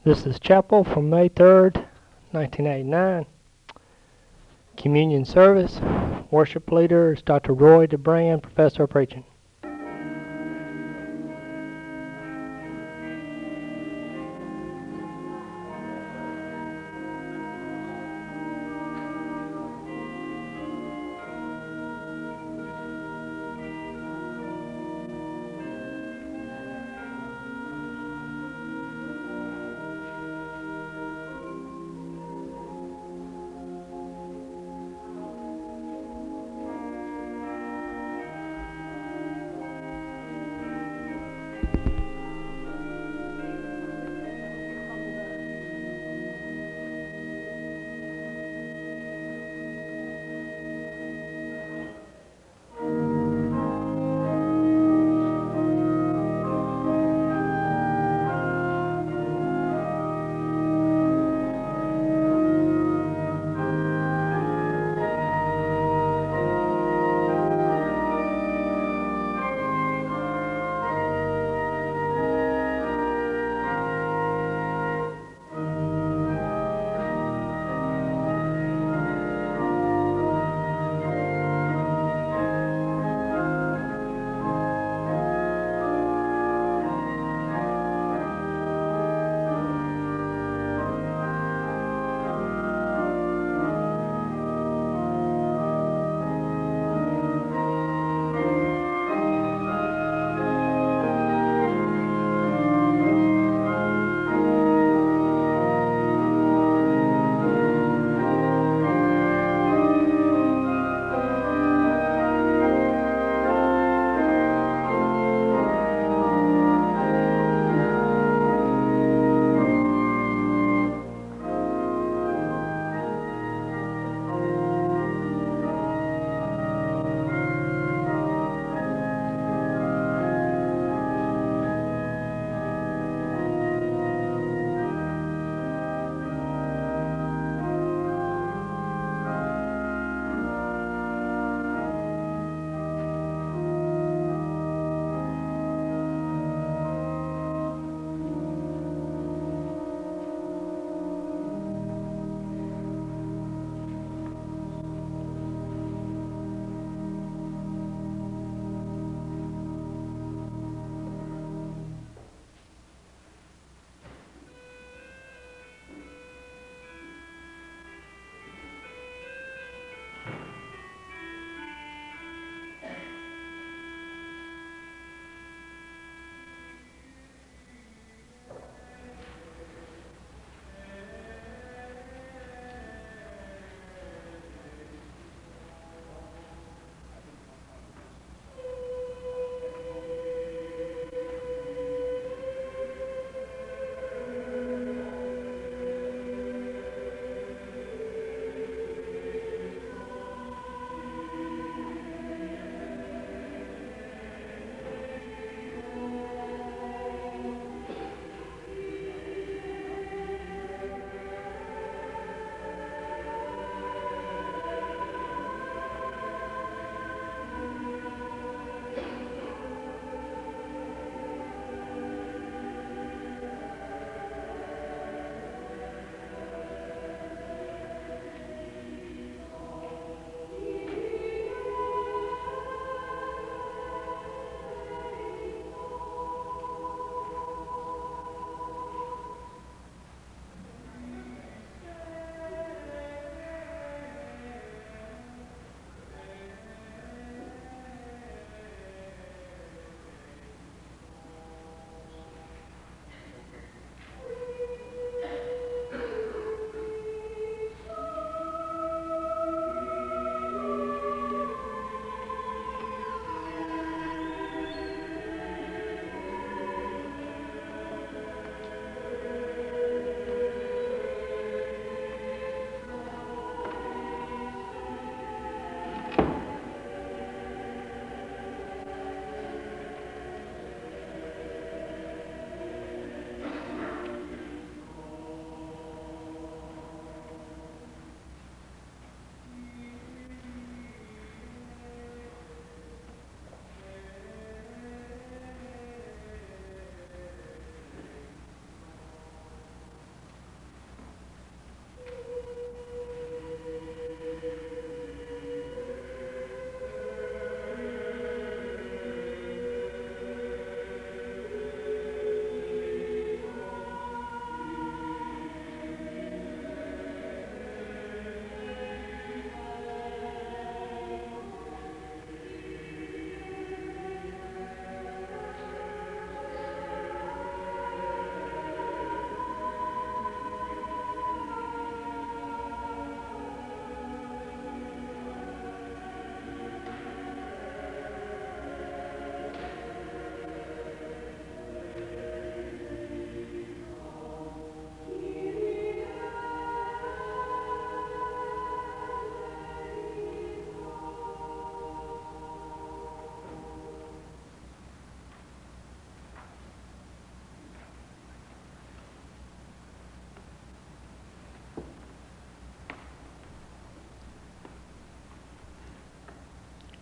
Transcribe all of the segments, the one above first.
This is chapel from May 3rd, 1989. Communion service. Worship leader is Dr. Roy DeBrand, professor of preaching.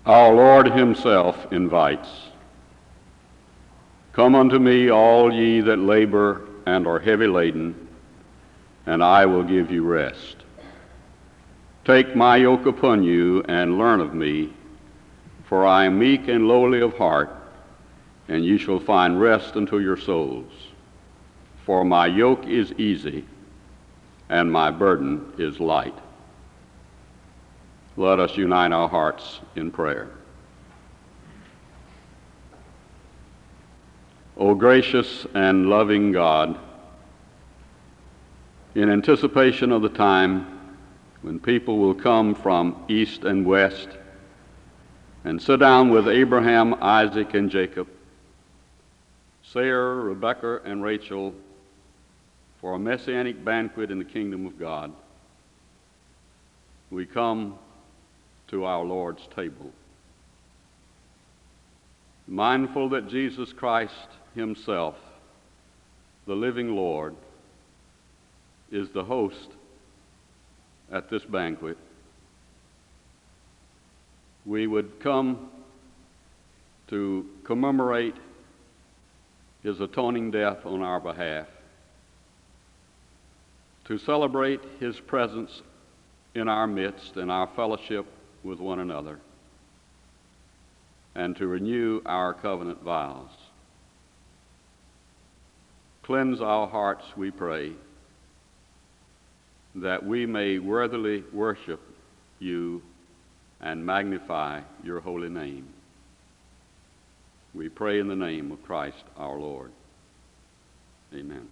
Our Lord himself invites, "Come unto me, all ye that labor and are heavy laden, and I will give you rest. Take my yoke upon you and learn of me, for I am meek and lowly of heart, and you shall find rest unto your souls. For my yoke is easy, and my burden is light." Let us unite our hearts in prayer. O gracious and loving God, in anticipation of the time when people will come from east and west and sit down with Abraham, Isaac, and Jacob, Sarah, Rebekah, and Rachel for a messianic banquet in the kingdom of God, we come to our Lord's table, mindful that Jesus Christ himself, the living Lord, is the host at this banquet. We would come to commemorate his atoning death on our behalf, to celebrate his presence in our midst and our fellowship with one another, and to renew our covenant vows. Cleanse our hearts, we pray, that we may worthily worship you and magnify your holy name. We pray in the name of Christ our Lord. Amen.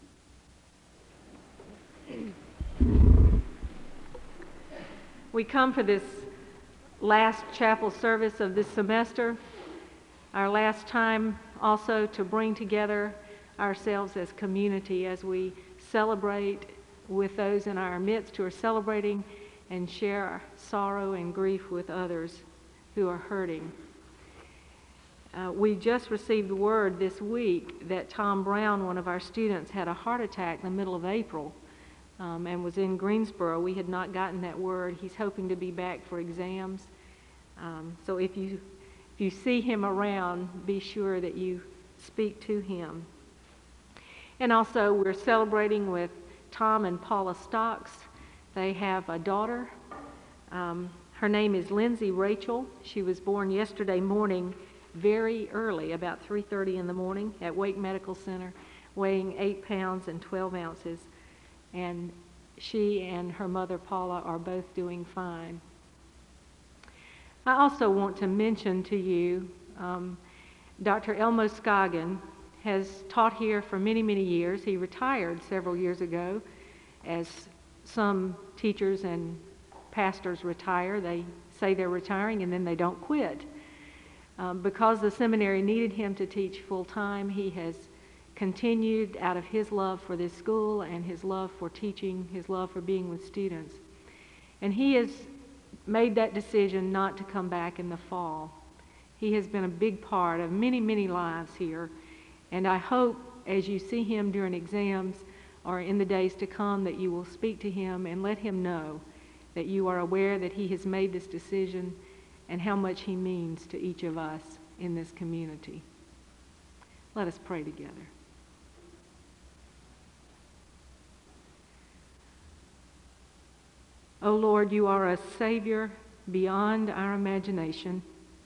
We come for this last chapel service of this semester, our last time also to bring together ourselves as community as we celebrate with those in our midst who are celebrating and share our sorrow and grief with others who are hurting. We just received word this week that Tom Brown, one of our students, had a heart attack in the middle of April and was in Greensboro. We had not gotten that word. He's hoping to be back for exams. So if you see him around, be sure that you speak to him. And also we're celebrating with Tom and Paula Stocks. They have a daughter. Her name is Lindsay Rachel. She was born yesterday morning very early, about 3:30 in the morning at Wake Medical Center, weighing 8 pounds and 12 ounces. And she and her mother Paula are both doing fine. I also want to mention to you, Dr. Elmo Scoggin has taught here for many, many years. He retired several years ago, as some teachers and pastors retire. They say they're retiring and then they don't quit. Because the seminary needed him to teach full-time, he has continued out of his love for this school and his love for teaching, his love for being with students. And he has made that decision not to come back in the fall. He has been a big part of many, many lives here. And I hope as you see him during exams or in the days to come that you will speak to him and let him know that you are aware that he has made this decision and how much he means to each of us in this community. Let us pray together. O Lord, you are a Savior beyond our imagination.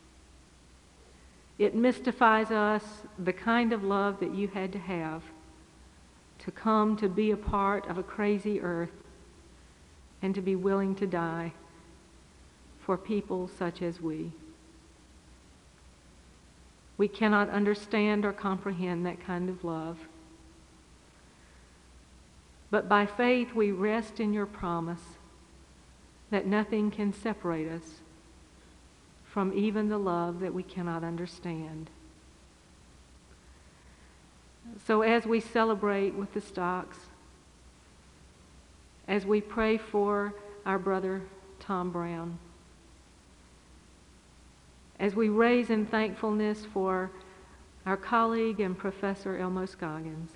It mystifies us the kind of love that you had to have to come to be a part of a crazy earth and to be willing to die for people such as we. We cannot understand or comprehend that kind of love. But by faith we rest in your promise that nothing can separate us from even the love that we cannot understand. So as we celebrate with the Stocks, as we pray for our brother Tom Brown, as we raise in thankfulness for our colleague and Professor Elmo Scoggins,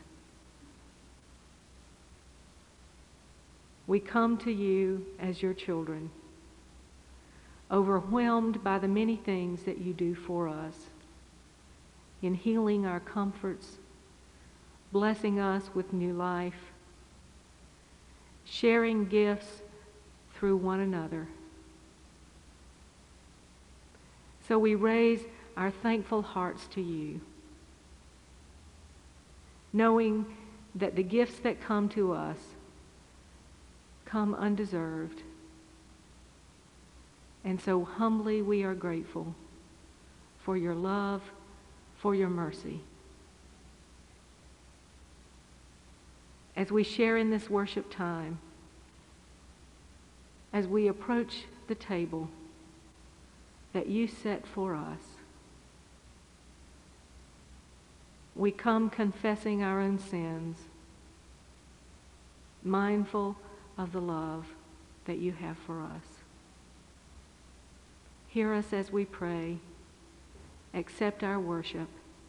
we come to you as your children, overwhelmed by the many things that you do for us, in healing our comforts, blessing us with new life, sharing gifts through one another. So we raise our thankful hearts to you, knowing that the gifts that come to us come undeserved. And so humbly we are grateful for your love, for your mercy. As we share in this worship time, as we approach the table that you set for us, we come confessing our own sins, mindful of the love that you have for us. Hear us as we pray. Accept our worship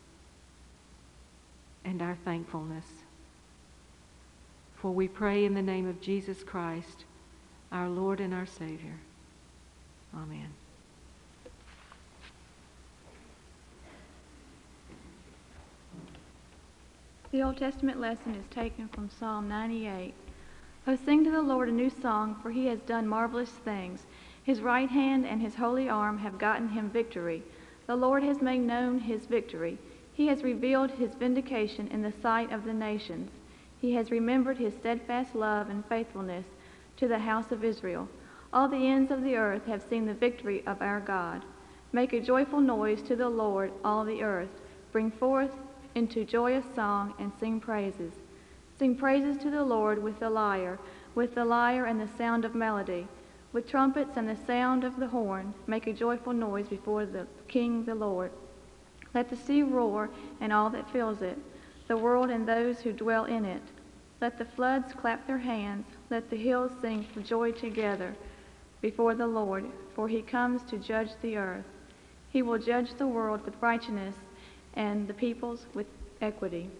and our thankfulness. For we pray in the name of Jesus Christ, our Lord and our Savior. Amen. The Old Testament lesson is taken from Psalm 98. O sing to the Lord a new song, for he has done marvelous things. His right hand and his holy arm have gotten him victory. The Lord has made known his victory. He has revealed his vindication in the sight of the nations. He has remembered his steadfast love and faithfulness to the house of Israel. All the ends of the earth have seen the victory of our God. Make a joyful noise to the Lord, all the earth. Bring forth into joyous song and sing praises. Sing praises to the Lord with the lyre and the sound of melody. With trumpets and the sound of the horn, make a joyful noise before the King, the Lord. Let the sea roar and all that fills it, the world and those who dwell in it. Let the floods clap their hands, let the hills sing for joy together before the Lord, for he comes to judge the earth. He will judge the world with righteousness and the peoples with equity.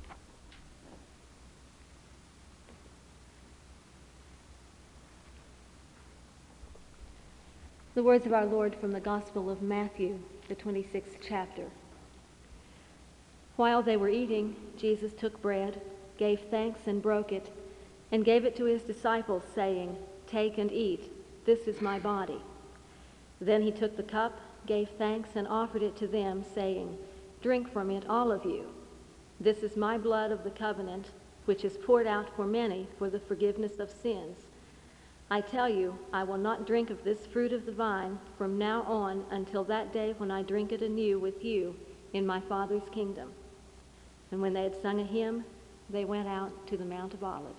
The words of our Lord from the Gospel of Matthew, the 26th chapter. While they were eating, Jesus took bread, gave thanks and broke it, and gave it to his disciples, saying, "Take and eat, this is my body." Then he took the cup, gave thanks, and offered it to them, saying, "Drink from it, all of you. This is my blood of the covenant, which is poured out for many for the forgiveness of sins. I tell you, I will not drink of this fruit of the vine from now on until that day when I drink it anew with you in my Father's kingdom." And when they had sung a hymn, they went out to the Mount of Olives.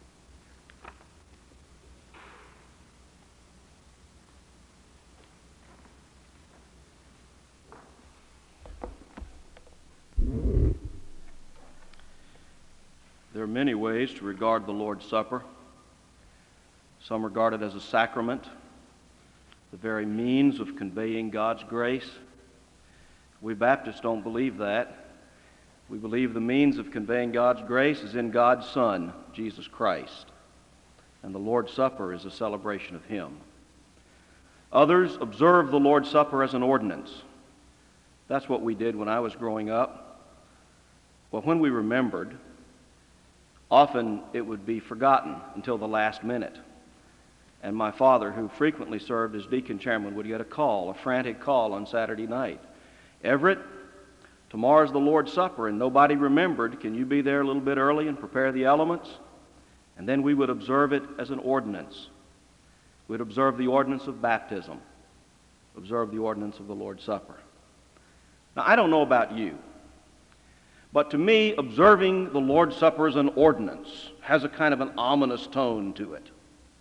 There are many ways to regard the Lord's Supper. Some regard it as a sacrament, the very means of conveying God's grace. We Baptists don't believe that. We believe the means of conveying God's grace is in God's Son, Jesus Christ. And the Lord's Supper is a celebration of Him. Others observe the Lord's Supper as an ordinance. That's what we did when I was growing up. Well, when we remembered, often it would be forgotten until the last minute. And my father, who frequently served as deacon chairman, would get a frantic call on Saturday night. "Everett, tomorrow's the Lord's Supper and nobody remembered. Can you be there a little bit early and prepare the elements?" And then we would observe it as an ordinance. We'd observe the ordinance of baptism, observe the ordinance of the Lord's Supper. Now, I don't know about you, but to me, observing the Lord's Supper as an ordinance has a kind of an ominous tone to it.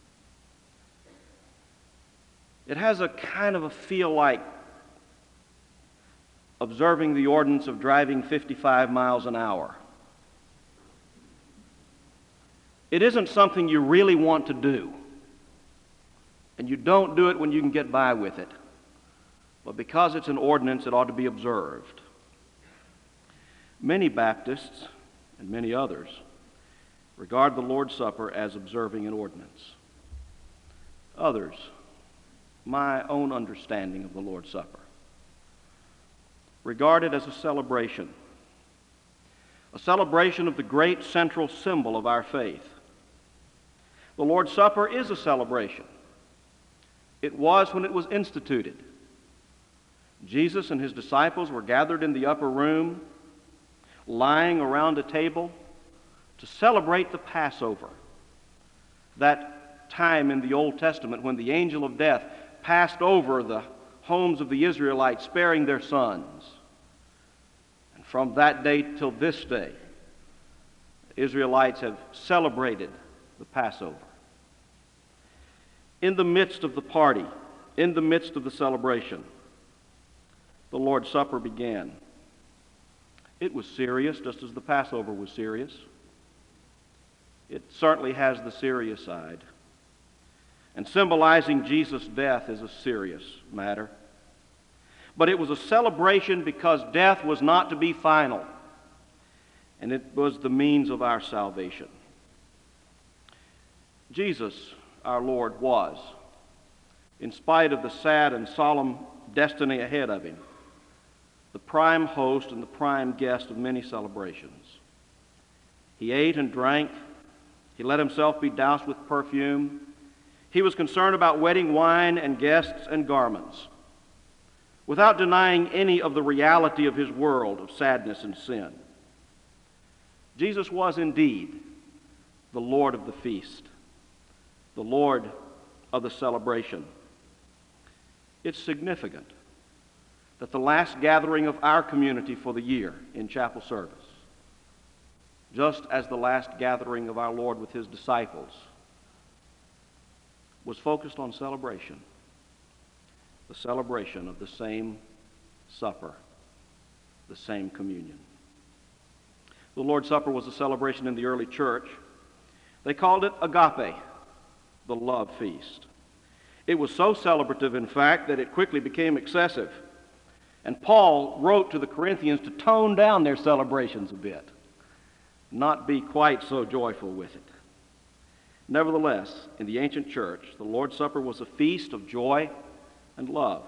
It has a kind of a feel like observing the ordinance of driving 55 miles an hour. It isn't something you really want to do, and you don't do it when you can get by with it. But because it's an ordinance, it ought to be observed. Many Baptists, and many others, regard the Lord's Supper as observing an ordinance. Others my own understanding of the Lord's Supper. Regard it as a celebration of the great central symbol of our faith. The Lord's Supper is a celebration. It was when it was instituted. Jesus and his disciples were gathered in the upper room, lying around a table to celebrate the Passover, that time in the Old Testament when the angel of death passed over the homes of the Israelites, sparing their sons. And from that day till this day, the Israelites have celebrated the Passover. In the midst of the party, in the midst of the celebration, the Lord's Supper began. It was serious, just as the Passover was serious. It certainly has the serious side. And symbolizing Jesus' death is a serious matter. But it was a celebration because death was not to be final, and it was the means of our salvation. Jesus, our Lord, was, in spite of the sad and solemn destiny ahead of him, the prime host and the prime guest of many celebrations. He ate and drank. He let himself be doused with perfume. He was concerned about wedding wine and guests and garments, without denying any of the reality of his world of sadness and sin. Jesus was indeed the Lord of the feast, the Lord of the celebration. It's significant that the last gathering of our community for the year in chapel service, just as the last gathering of our Lord with his disciples, was focused on celebration, the celebration of the same supper, the same communion. The Lord's Supper was a celebration in the early church. They called it agape, the love feast. It was so celebrative, in fact, that it quickly became excessive. And Paul wrote to the Corinthians to tone down their celebrations a bit, not be quite so joyful with it. Nevertheless, in the ancient church, the Lord's Supper was a feast of joy and love.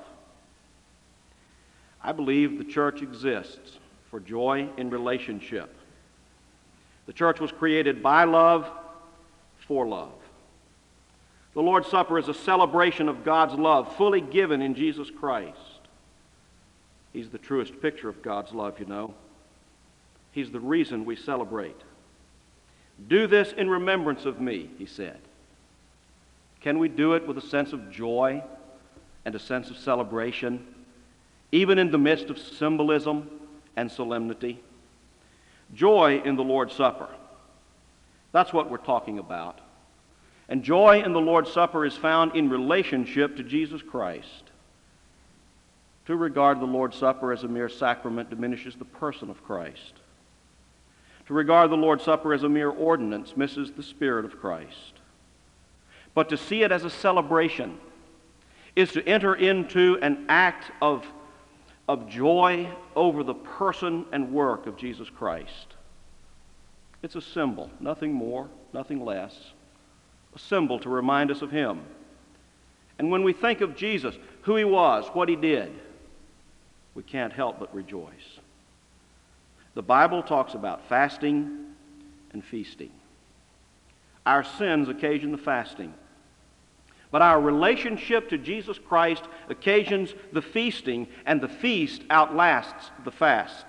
I believe the church exists for joy in relationship. The church was created by love, for love. The Lord's Supper is a celebration of God's love, fully given in Jesus Christ. He's the truest picture of God's love, you know. He's the reason we celebrate. Do this in remembrance of me, he said. Can we do it with a sense of joy and a sense of celebration, even in the midst of symbolism and solemnity? Joy in the Lord's Supper. That's what we're talking about. And joy in the Lord's Supper is found in relationship to Jesus Christ. To regard the Lord's Supper as a mere sacrament diminishes the person of Christ. To regard the Lord's Supper as a mere ordinance misses the Spirit of Christ. But to see it as a celebration is to enter into an act of joy over the person and work of Jesus Christ. It's a symbol, nothing more, nothing less. A symbol to remind us of him. And when we think of Jesus, who he was, what he did, we can't help but rejoice. The Bible talks about fasting and feasting. Our sins occasion the fasting, but our relationship to Jesus Christ occasions the feasting, and the feast outlasts the fast.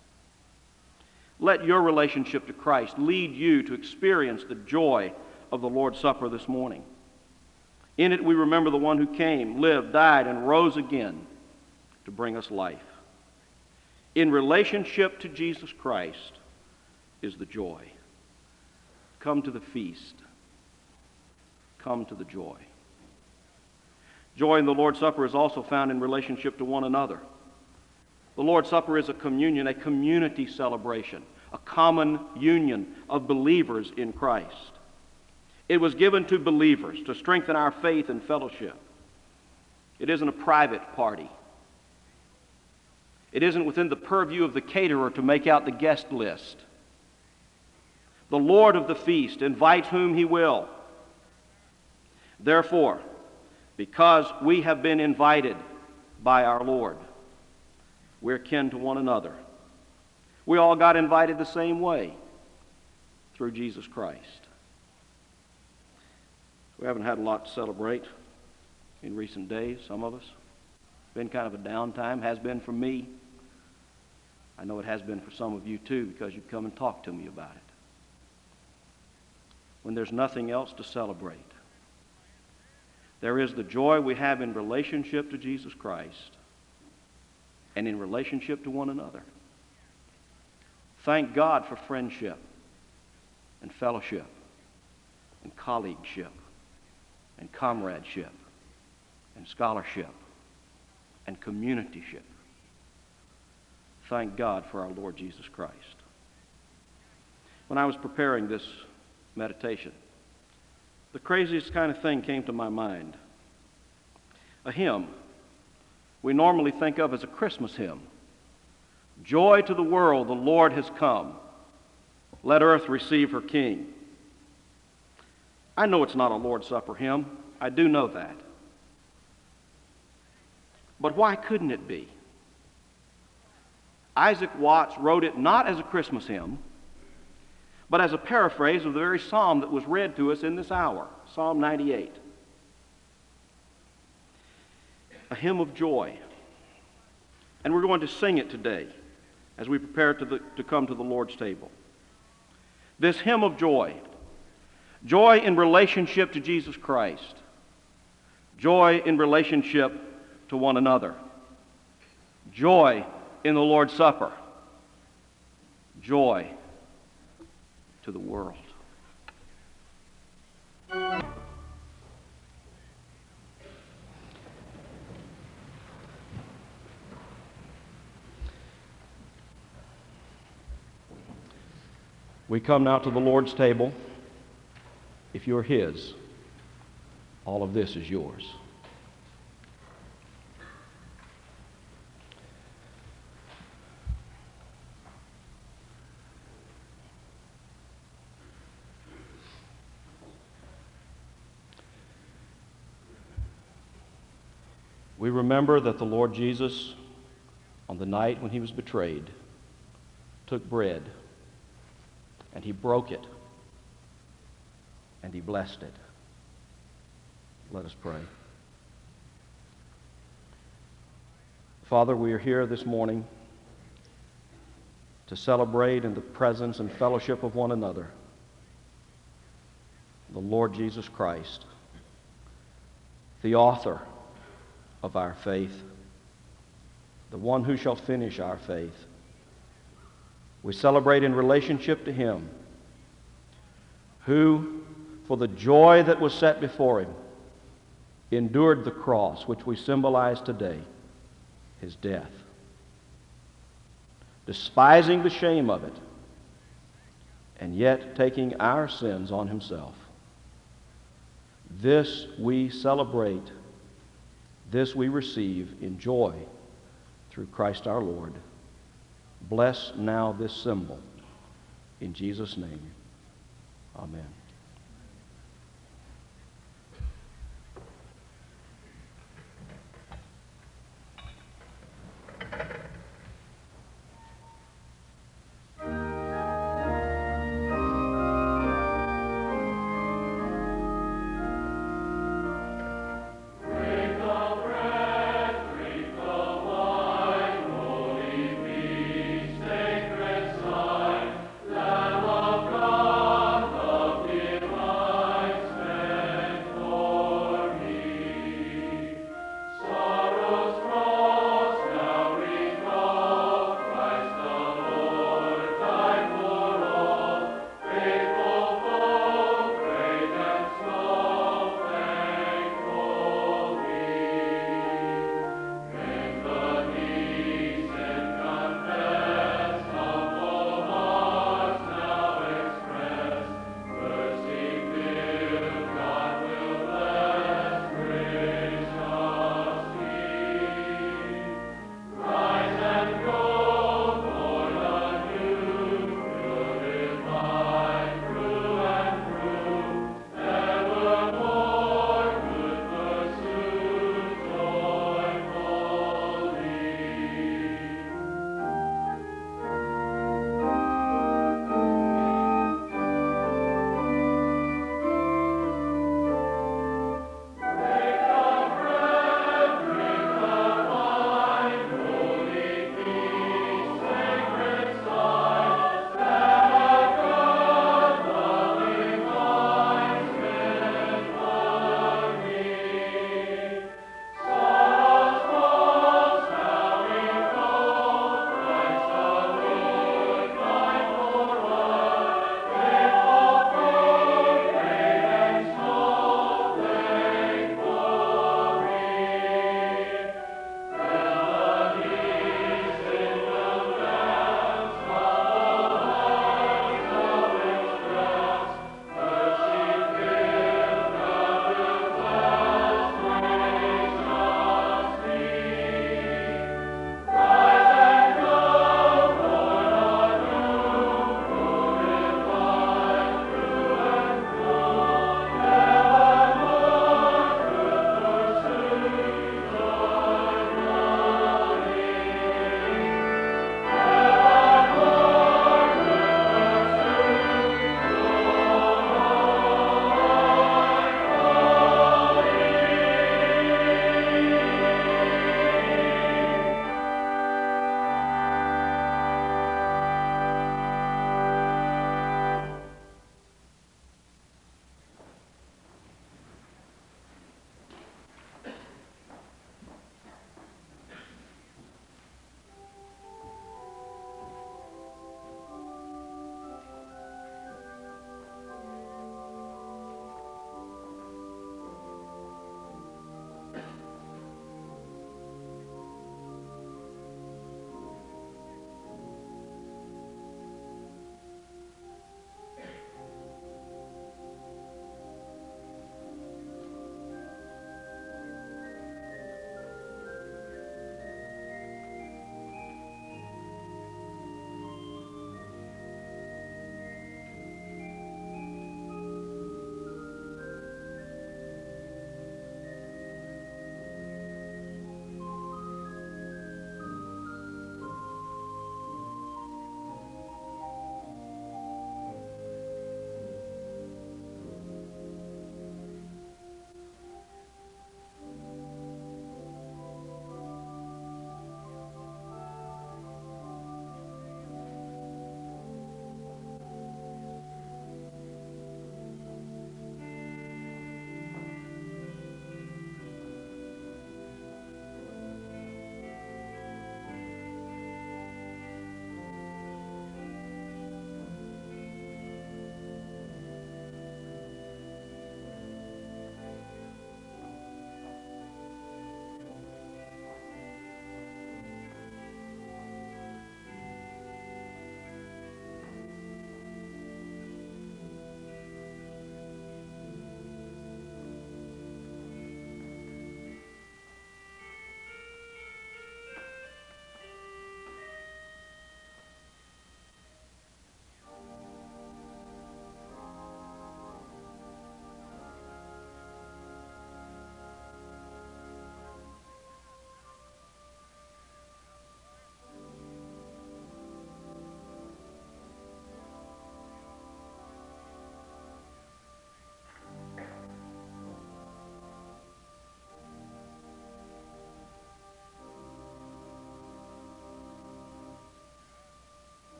Let your relationship to Christ lead you to experience the joy of the Lord's Supper this morning. In it we remember the one who came, lived, died, and rose again to bring us life. In relationship to Jesus Christ is the joy. Come to the feast. Come to the joy. Joy in the Lord's Supper is also found in relationship to one another. The Lord's Supper is a communion, a community celebration, a common union of believers in Christ. It was given to believers to strengthen our faith and fellowship. It isn't a private party. It isn't within the purview of the caterer to make out the guest list. The Lord of the feast invites whom he will. Therefore, Because we have been invited by our Lord. We're kin to one another. We all got invited the same way through Jesus Christ. We haven't had a lot to celebrate in recent days, some of us. Been kind of a downtime, has been for me. I know it has been for some of you too, because you've come and talked to me about it. When there's nothing else to celebrate, there is the joy we have in relationship to Jesus Christ and in relationship to one another. Thank God for friendship and fellowship and colleagueship and comradeship and scholarship and communityship. Thank God for our Lord Jesus Christ. When I was preparing this meditation, the craziest kind of thing came to my mind. A hymn we normally think of as a Christmas hymn. Joy to the world, the Lord has come. Let earth receive her King. I know it's not a Lord's Supper hymn. I do know that. But why couldn't it be? Isaac Watts wrote it not as a Christmas hymn, but as a paraphrase of the very psalm that was read to us in this hour, Psalm 98. A hymn of joy. And we're going to sing it today as we prepare to come to the Lord's table. This hymn of joy. Joy in relationship to Jesus Christ. Joy in relationship to one another. Joy in the Lord's Supper. Joy to the world. We come now to the Lord's table. If you're His, all of this is yours. We remember that the Lord Jesus, on the night when He was betrayed, took bread and He broke it and He blessed it. Let us pray. Father, we are here this morning to celebrate in the presence and fellowship of one another the Lord Jesus Christ, the author of our faith, the one who shall finish our faith. We celebrate in relationship to Him, who, for the joy that was set before Him, endured the cross, which we symbolize today, His death, despising the shame of it, and yet taking our sins on Himself. This we celebrate. This we receive in joy through Christ our Lord. Bless now this symbol. In Jesus' name, amen. Sacred sign, Lamb of God, of the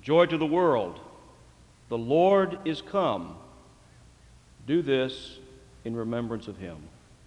Joy to the world. The Lord is come. Do this in remembrance of him.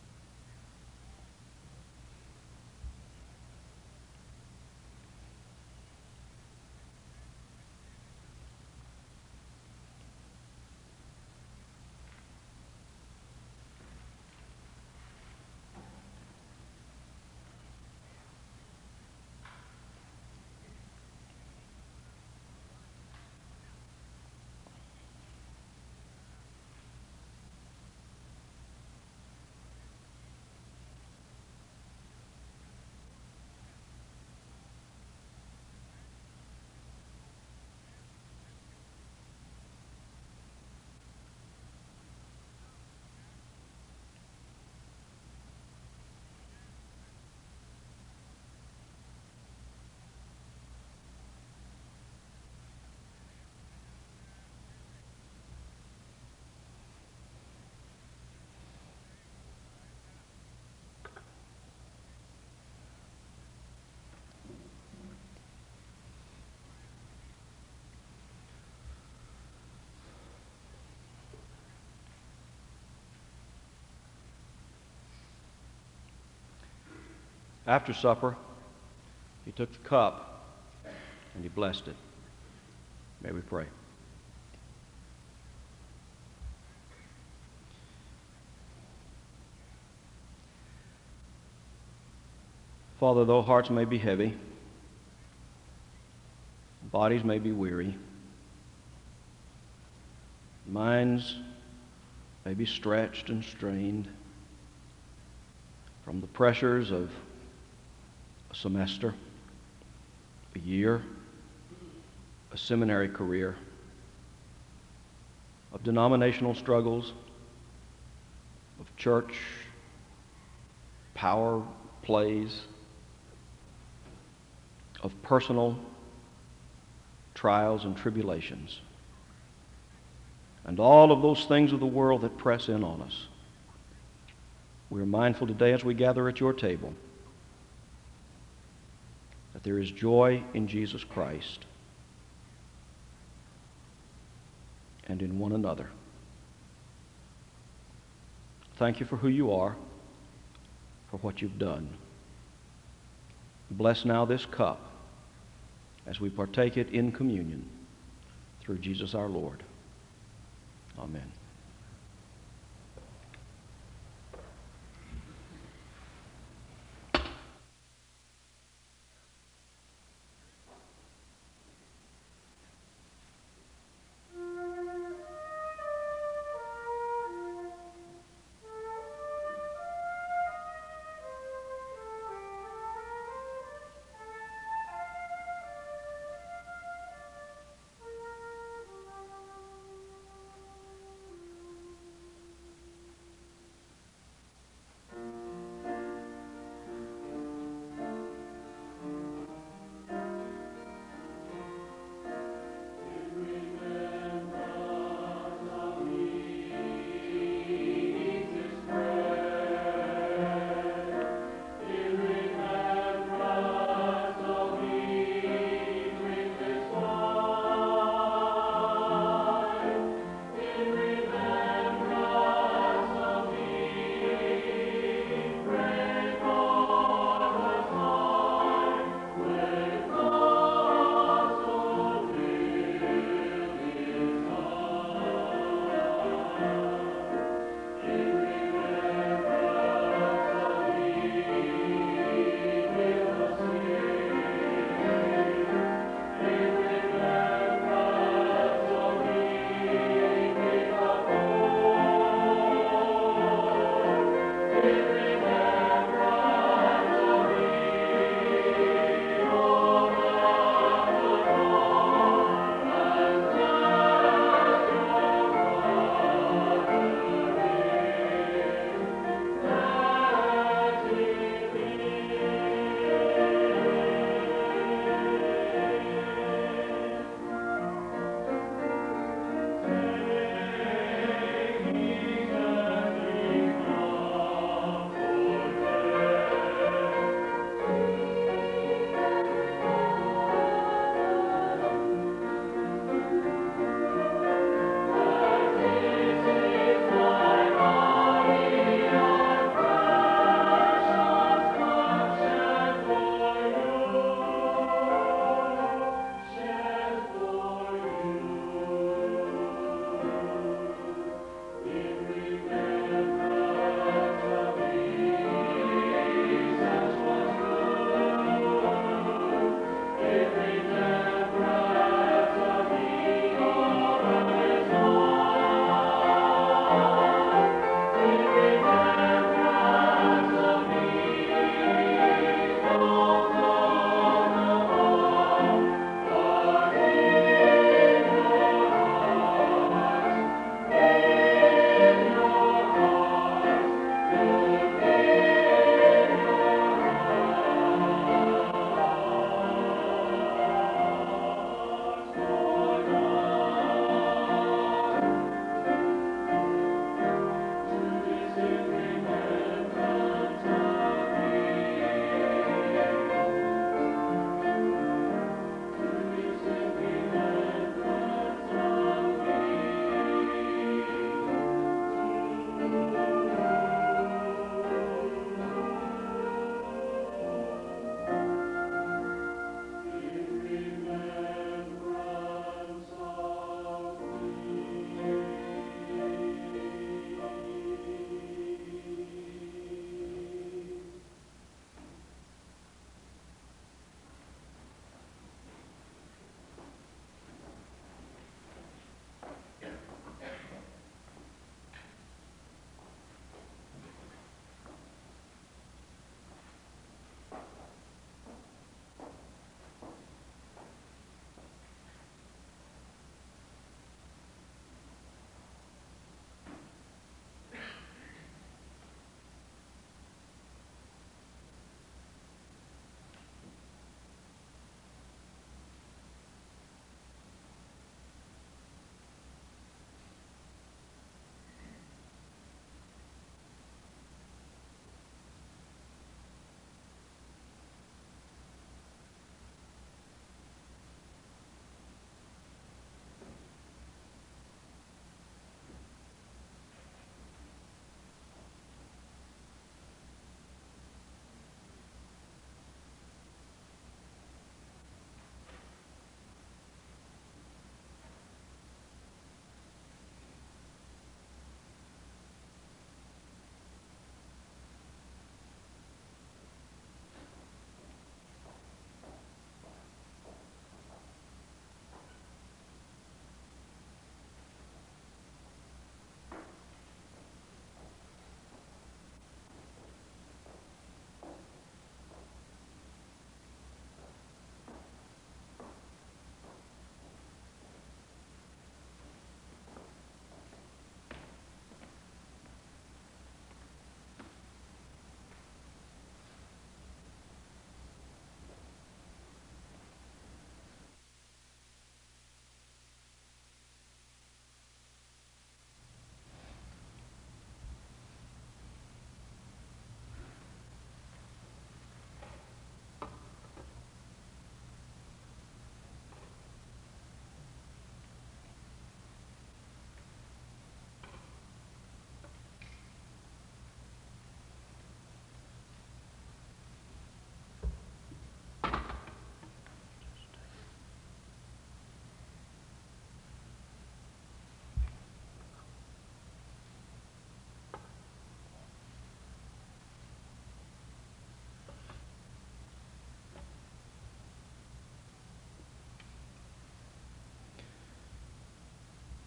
After supper, he took the cup and he blessed it. May we pray. Father, though hearts may be heavy, bodies may be weary, minds may be stretched and strained from the pressures of a semester, a year, a seminary career, of denominational struggles, of church power plays, of personal trials and tribulations, and all of those things of the world that press in on us. We are mindful today as we gather at your table that there is joy in Jesus Christ and in one another. Thank you for who you are, for what you've done. Bless now this cup as we partake it in communion through Jesus our Lord. Amen.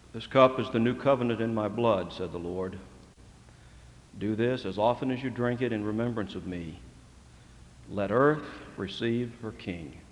This cup is the new covenant in my blood, said the Lord. Do this as often as you drink it in remembrance of me. Let earth receive her king.